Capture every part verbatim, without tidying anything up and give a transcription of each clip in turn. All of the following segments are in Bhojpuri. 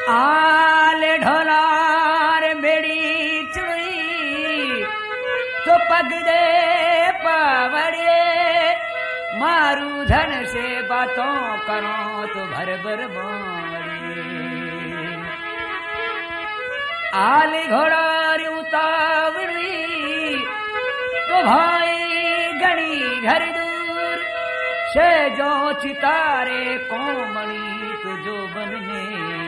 आले ढोलार बेड़ी चुई तो पग दे पावड़े मारू धन से बातों करो तो भर भर मोड़ी आले घोड़ार उतावड़ी तो भाई गणी घर दूर से जो चितारे कोमणी तो जो बनने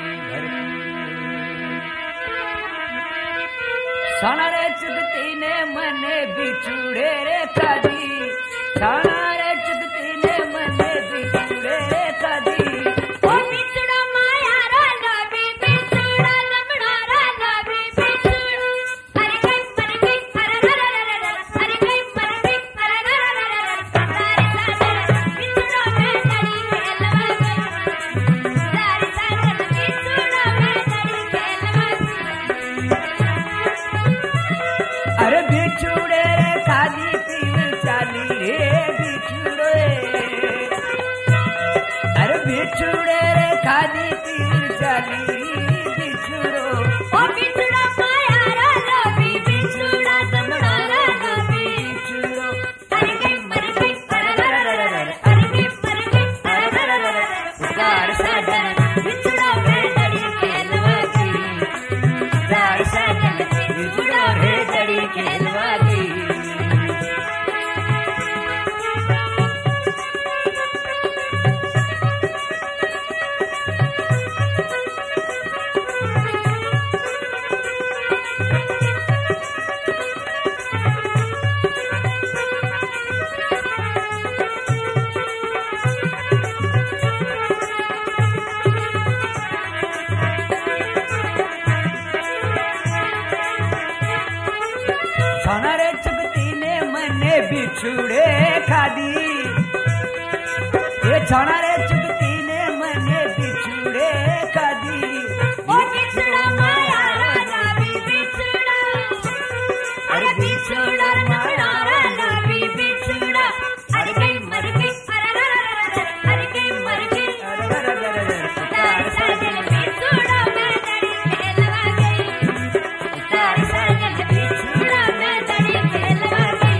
सारे चुगती ने मने बिछुड़े रे काजी सारे चुगती ने मने बिछुड़े रे काजी ओ बिछुड़ा माया रा नबी बिछुड़ा लमड़ा रा नबी बिछुड़ा अरे कई मर गई अरे रा रा रा रा अरे कई मर गई अरे रा रा रा रा सारे सारे बिछुड़ा में डरी खेलवा गई सारे सारे बिछुड़ा में डरी खेलवा अरे बिछुड़े रे काजी पीर चाली रे बिछुड़े अरे बिछुड़े रे काजी पीर चाली बिछुड़ो ओ बिछुड़ा माया रा नबी बिछुड़ा लमड़ा रा नबी बिछुड़ो अरे कई मर गई अरे रा रा रा रा अरे कई मर गई अरे रा रा रा रा सारे सारे बिछुड़ा में डरी खेलवा गई सारे सारे बिछुड़ा रे डरी खेलवा गई सोनारे चुगती ने मने बिछुड़े खादी ये सोनारे चुगती ने मने बिछुड़े खादी ओ बिछुड़ा माया रा नबी बिछुड़ा अरे बिछुड़ा लमड़ा रा नबी बिछुड़ा अरे कई मर गई अरे रा रा रा रा अरे कई मर गई सारे सारे बिछुड़ा में डरी खेलवा गई सारे सारे बिछुड़ा में डरी खेलवा गई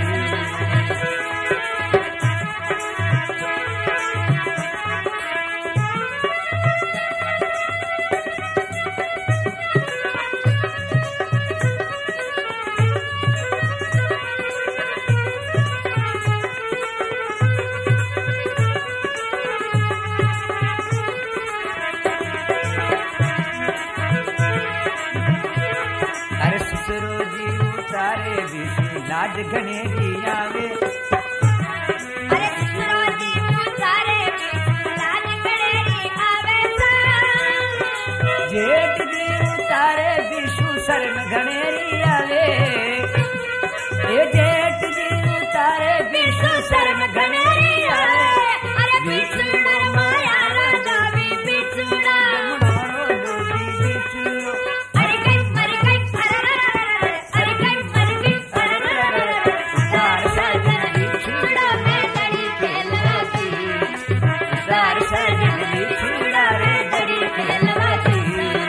अरे ससुरो जी उतारे विष्णु लाज घनेरी आवे अरे ससुरो जी उतारे लाज घनेरी आवे सा जेठ जी उतारे विष्णु शरण घनेरी आवे ये जेठ जी उतारे विष्णु शरण घनेरी आवे अरे बिछुड़ा माया रा नबी बिछुड़ा अरे कई मर गई अरे रा रा रा अरे कई मर गई अरे रा रा रा सारे सारे बिछुड़ा में डरी खेलवा गई सारे सारे बिछुड़ा रे डरी खेलवा गई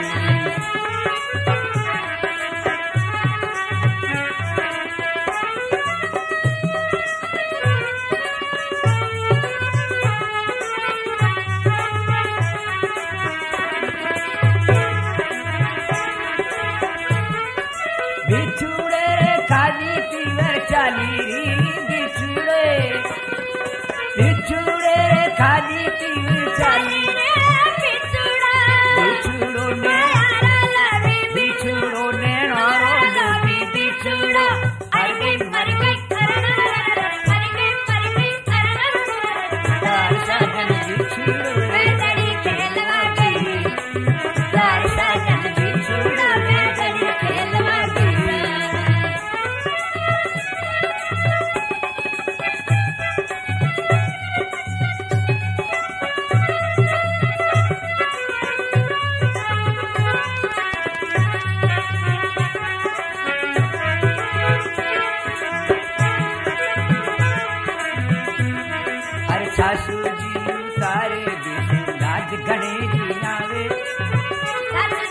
बिछुड़े काजी पीवर चाली री बिछुड़े बिछुड़े काजी पीवर चाली बिछुड़ा बिछुड़ो ने बिछुड़ो ने नारो नबी बिछुड़ा अरे कई मर गई अरे रा रा रा अरे कई मर गई अरे रा रा रा सारे सारे बिछुड़ो में डरी खेलवा गई सारे सारे बिछुड़ा में डरी खेलवा गई सासू जी उतारे विष्णु लाज घनेरी आवे सासू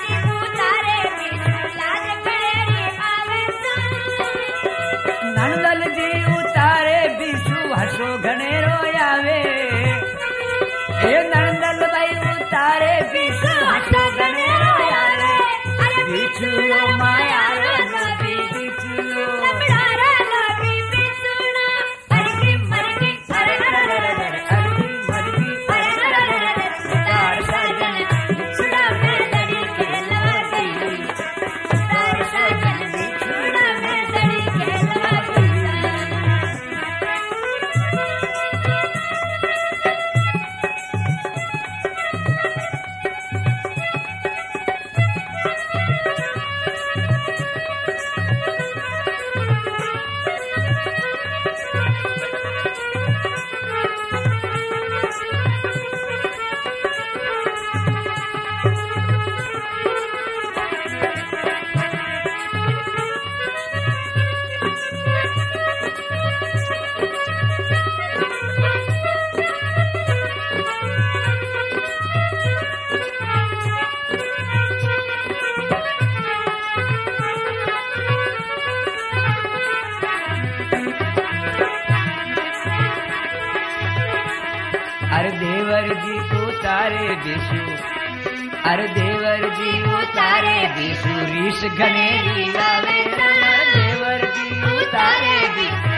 अरे देवर जी उतारे बिशु अरे देवर जी उतारे बिशु रीश घनेरी आवे, देवर जी उतारे बिशु